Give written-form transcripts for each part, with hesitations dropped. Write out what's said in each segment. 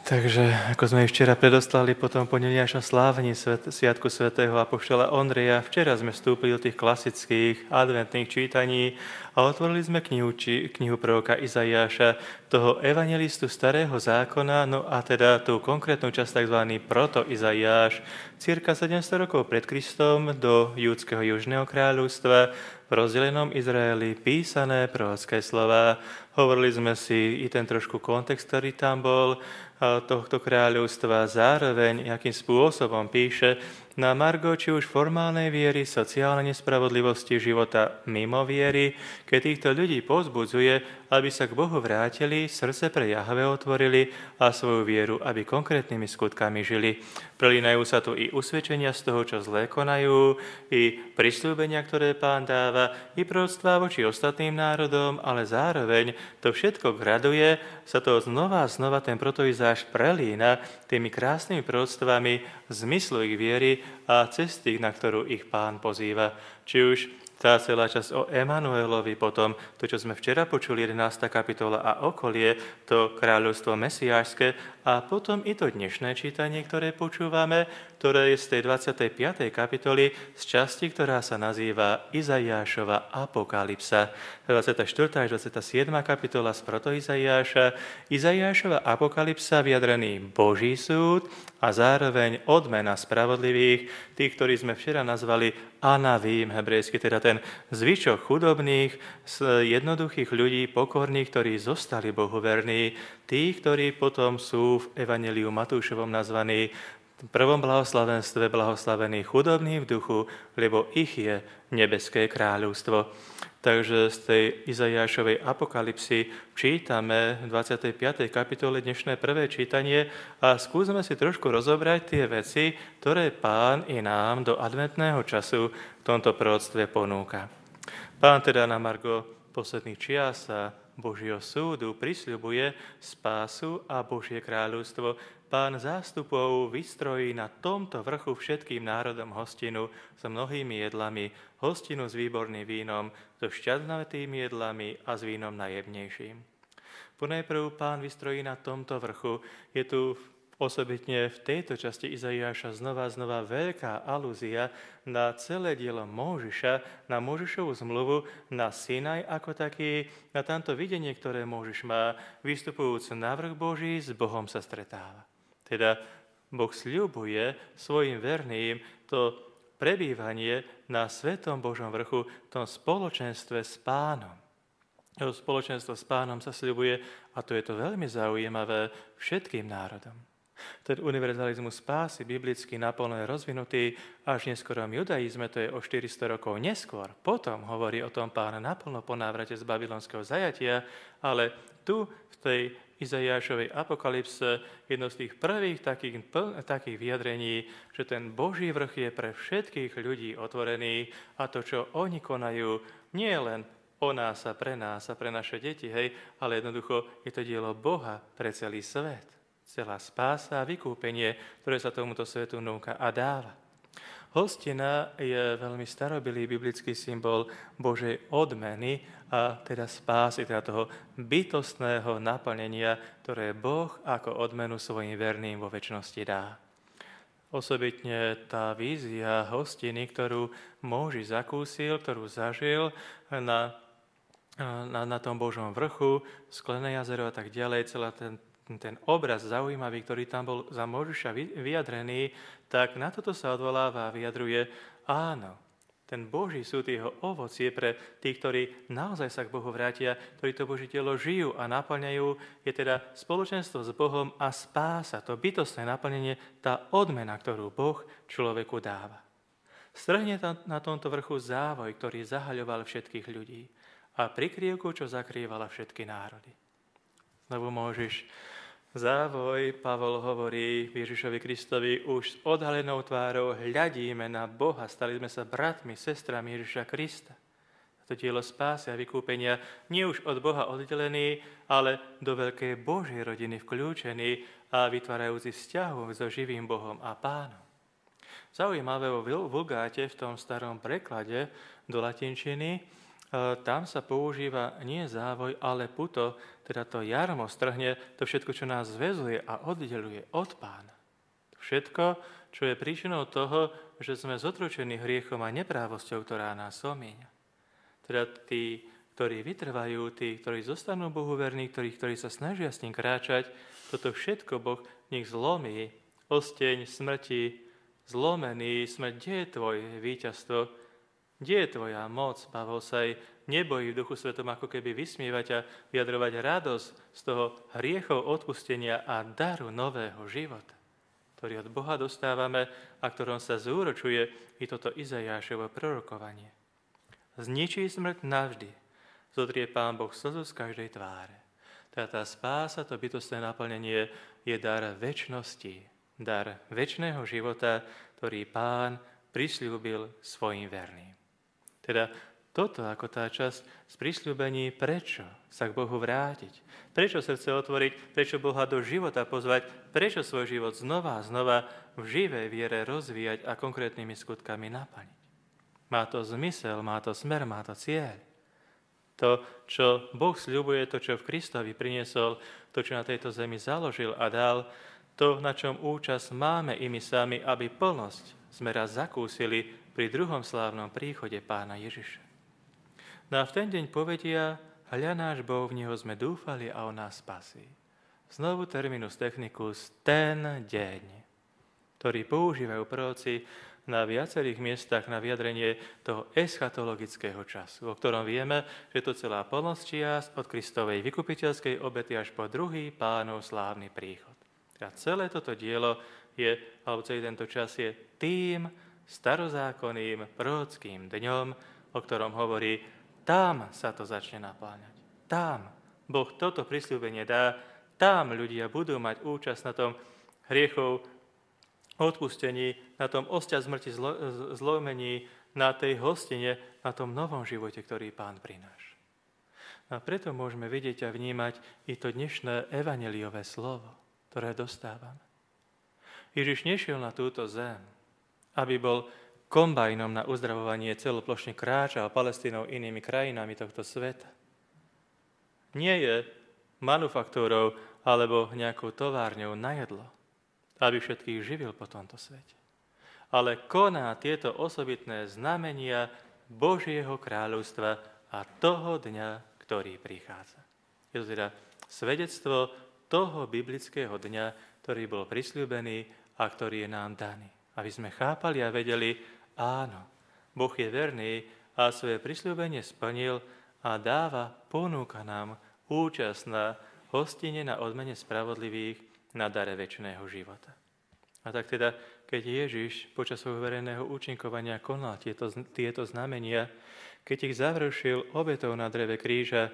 Takže, ako sme včera predoslali potom pondelí našom slávení Sviatku svätého apoštola Ondreja, včera sme vstúpili do tých klasických adventných čítaní a otvorili sme knihu proroka Izaiáša, toho evangelistu Starého zákona, no a teda tú konkrétnu časť tzv. Proto-Izaiáš, cirka 700 rokov pred Kristom do judského južného kráľovstva v rozdelenom Izraeli písané prorocké slová. Hovorili sme si i ten trošku kontext, ktorý tam bol, tohto kráľovstva, zároveň, akým spôsobom píše na margo či už formálnej viery, sociálnej nespravodlivosti života mimo viery, keď týchto ľudí povzbudzuje, aby sa k Bohu vrátili, srdce pre Jahve otvorili a svoju vieru, aby konkrétnymi skutkami žili. Prelínajú sa tu i usvedčenia z toho, čo zlé konajú, i prisľúbenia, ktoré Pán dáva, i proroctvá voči ostatným národom, ale zároveň to všetko graduje, sa to znova a znova ten protoizáš prelína tými krásnymi proroctvami zmyslu ich viery a cesty, na ktorú ich Pán pozýva. Či už tá celá časť o Emanuelovi, potom to, čo sme včera počuli, 11. kapitola a okolie, to kráľovstvo mesiášske a potom i to dnešné čítanie, ktoré počúvame, ktoré je z tej 25. kapitoly z časti, ktorá sa nazýva Izaiášova apokalypsa. 24. až 27. kapitola z proto-Izaiáša. Izaiášova apokalypsa vyjadrený Boží súd a zároveň odmena spravodlivých, tých, ktorí sme včera nazvali anavím, hebrejsky, teda ten zvyšok chudobných, jednoduchých ľudí, pokorných, ktorí zostali Bohu verní, tí, ktorí potom sú v Evanjeliu Matúšovom nazvaní v prvom blahoslavenstve blahoslavení chudobní v duchu, lebo ich je nebeské kráľovstvo. Takže z tej Izaiášovej apokalypsy čítame v 25. kapitole dnešné prvé čítanie a skúsme si trošku rozobrať tie veci, ktoré Pán i nám do adventného času v tomto proroctve ponúka. Pán teda na margo posledných čias a Božieho súdu prisľubuje spásu a Božie kráľovstvo. Pán zástupov vystrojí na tomto vrchu všetkým národom hostinu s mnohými jedlami, hostinu s výborným vínom, so šťastnatými jedlami a s vínom najjemnejším. Ponajprv Pán vystrojí na tomto vrchu. Je tu osobitne v tejto časti Izaiáša znova veľká alúzia na celé dielo Móžiša, na Móžišovu zmluvu, na Sinaj ako taký, na tamto videnie, ktoré Móžiš má, vystupujúc na vrch Boží, s Bohom sa stretáva. Teda Boh sľubuje svojim verným to prebývanie na Svetom Božom vrchu, v tom spoločenstve s Pánom. To spoločenstvo s Pánom sa sľubuje, a to je to veľmi zaujímavé, všetkým národom. Ten univerzalizmus spásy biblicky naplno je rozvinutý až v neskorom judaizme, to je o 400 rokov neskôr. Potom hovorí o tom Pán naplno po návrate z babylonského zajatia, ale tu v tej Izaiášovej apokalypse jedno z tých prvých takých vyjadrení, že ten Boží vrch je pre všetkých ľudí otvorený a to, čo oni konajú, nie je len o nás a pre naše deti, hej, ale jednoducho je to dielo Boha pre celý svet. Celá spása a vykúpenie, ktoré sa tomuto svetu núka a dáva. Hostina je veľmi starobilý biblický symbol Božej odmeny a teda spásy, teda toho bytostného naplnenia, ktoré Boh ako odmenu svojim verným vo večnosti dá. Osobitne tá vízia hostiny, ktorú Móžiš zakúsil, ktorú zažil na tom Božom vrchu, sklené jazero a tak ďalej, celá ten obraz zaujímavý, ktorý tam bol za Móžiša vyjadrený, tak na toto sa odvoláva a vyjadruje, áno, ten Boží súd, jeho ovocie pre tých, ktorí naozaj sa k Bohu vrátia, ktorí to Božie telo žijú a naplňajú, je teda spoločenstvo s Bohom a spása, to bytostné naplnenie, tá odmena, ktorú Boh človeku dáva. Strhne na tomto vrchu závoj, ktorý zahaľoval všetkých ľudí a prikrievku, čo zakrývala všetky národy. Znovu Móžiš závoj, Pavol hovorí Ježišovi Kristovi, už s odhalenou tvárou hľadíme na Boha, stali sme sa bratmi, sestrami Ježiša Krista. To dielo spásy a vykúpenia nie už od Boha oddelený, ale do veľkej Božej rodiny vkľúčený a vytvárajúci vzťahov so živým Bohom a Pánom. Zaujímavé vo Vulgáte, v tom starom preklade do latinčiny, tam sa používa nie závoj, ale puto, teda to jarmo strhne to všetko, čo nás zväzuje a oddeluje od Pána. Všetko, čo je príčinou toho, že sme zotročení hriechom a neprávosťou, ktorá nás omieňa. Teda tí, ktorí vytrvajú, tí, ktorí zostanú Bohu verní, ktorí sa snažia s ním kráčať, toto všetko Boh nech zlomí. Osteň smrti, zlomený, smrť, kde je tvoje víťazstvo? Kde je tvoja moc? Pavol sa aj nebojí v Duchu Svetom ako keby vysmievať a vyjadrovať radosť z toho hriechov odpustenia a daru nového života, ktorý od Boha dostávame a ktorom sa zúročuje i toto Izajášovo prorokovanie. Zničí smrť navždy, zotrie Pán Boh slzu z každej tváre. Tá spása, to bytostné naplnenie je dar večnosti, dar večného života, ktorý Pán prisľúbil svojim verným. Teda toto ako tá časť z prisľúbení, prečo sa k Bohu vrátiť, prečo srdce otvoriť, prečo Boha do života pozvať, prečo svoj život znova a znova v živej viere rozvíjať a konkrétnymi skutkami naplniť. Má to zmysel, má to smer, má to cieľ. To, čo Boh sľubuje, to, čo v Kristovi priniesol, to, čo na tejto zemi založil a dal, to, na čom účasť máme i my sami, aby plnosť sme raz zakúsili pri druhom slávnom príchode Pána Ježiša. No a v ten deň povedia, hľa náš Boh, v Neho sme dúfali a On nás spasí. Znovu terminus technicus, ten deň, ktorý používajú proroci na viacerých miestach na vyjadrenie toho eschatologického času, o ktorom vieme, že to celá plnosť čias od Kristovej vykupiteľskej obety až po druhý Pánov slávny príchod. A celé toto dielo je, alebo celý tento čas je tým starozákonným prorockým dňom, o ktorom hovorí, tam sa to začne napláňať. Tam Boh toto prisľúbenie dá, tam ľudia budú mať účasť na tom hriechov odpustení, na tom osťa smrti zlomení, na tej hostine, na tom novom živote, ktorý Pán prináša. A preto môžeme vidieť a vnímať i to dnešné evanjeliové slovo, ktoré dostávame. Ježiš nešiel na túto zem, aby bol kombajnom na uzdravovanie, celoplošne kráčal Palestínou inými krajinami tohto sveta. Nie je manufaktúrou alebo nejakou továrňou na jedlo, aby všetkých živil po tomto svete. Ale koná tieto osobitné znamenia Božieho kráľovstva a toho dňa, ktorý prichádza. Je to teda svedectvo toho biblického dňa, ktorý bol prisľúbený a ktorý je nám daný. Aby sme chápali a vedeli, áno, Boh je verný a svoje prisľúbenie splnil a ponúka nám účasť na hostine na odmene spravodlivých na dare večného života. A tak teda, keď Ježiš počas svojho verejného účinkovania konal tieto znamenia, keď ich završil obetou na dreve kríža,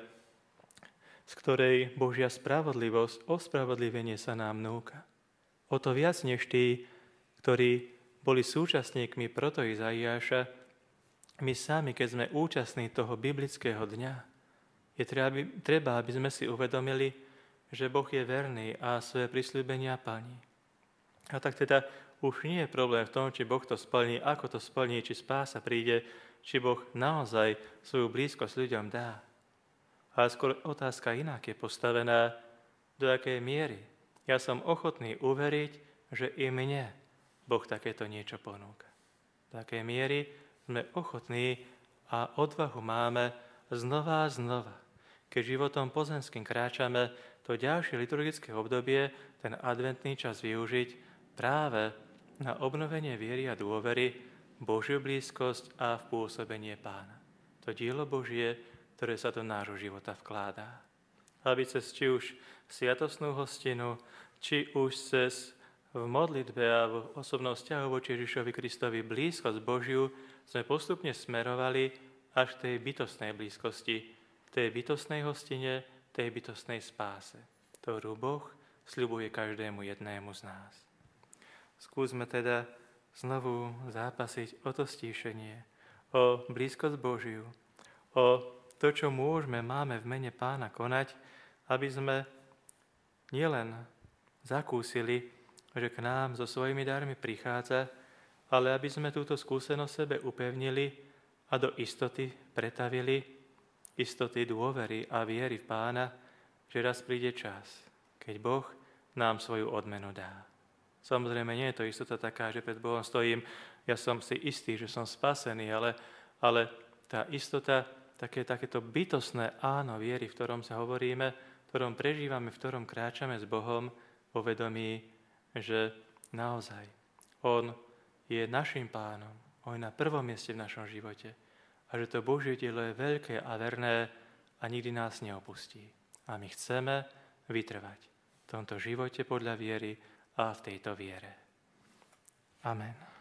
z ktorej Božia spravodlivosť, ospravodlivenie sa nám núka. O to viac než tí, ktorí boli súčasníkmi proto Izaiáša, my sami, keď sme účastní toho biblického dňa, je treba, aby sme si uvedomili, že Boh je verný a svoje prisľúbenia plní. A tak teda už nie je problém v tom, či Boh to splní, ako to splní, či spása príde, či Boh naozaj svoju blízkosť ľuďom dá. Ale skôr otázka inak je postavená, do akej miery ja som ochotný uveriť, že i mne Boh takéto niečo ponúka. Do akej miery sme ochotní a odvahu máme znova a znova, keď životom pozemským kráčame, to ďalšie liturgické obdobie, ten adventný čas využiť práve na obnovenie viery a dôvery, Božiu blízkosť a v pôsobenie Pána. To dielo Božie, ktoré sa do nášho života vkladá. Aby cez či už sviatostnú hostinu, či už cez v modlitbe a v osobnom vzťahu voči Ježišovi Kristovi blízkosť Božiu sme postupne smerovali až k tej bytostnej blízkosti, tej bytostnej hostine, tej bytostnej spáse, ktorú Boh sľubuje každému jednému z nás. Skúsme teda znovu zápasiť o to stíšenie, o blízkosť Božiu, o to, čo máme v mene Pána konať, aby sme nielen zakúsili, že k nám so svojimi darmi prichádza, ale aby sme túto skúsenosť sebe upevnili a do istoty pretavili istoty dôvery a viery v Pána, že raz príde čas, keď Boh nám svoju odmenu dá. Samozrejme, nie je to istota taká, že pred Bohom stojím, ja som si istý, že som spasený, ale tá istota, takéto bytostné áno viery, v ktorom sa hovoríme, v ktorom prežívame, v ktorom kráčame s Bohom, vo vedomí, že naozaj On je našim Pánom, On je na prvom mieste v našom živote a že to Božie dielo je veľké a verné a nikdy nás neopustí. A my chceme vytrvať v tomto živote podľa viery a v tejto viere. Amen.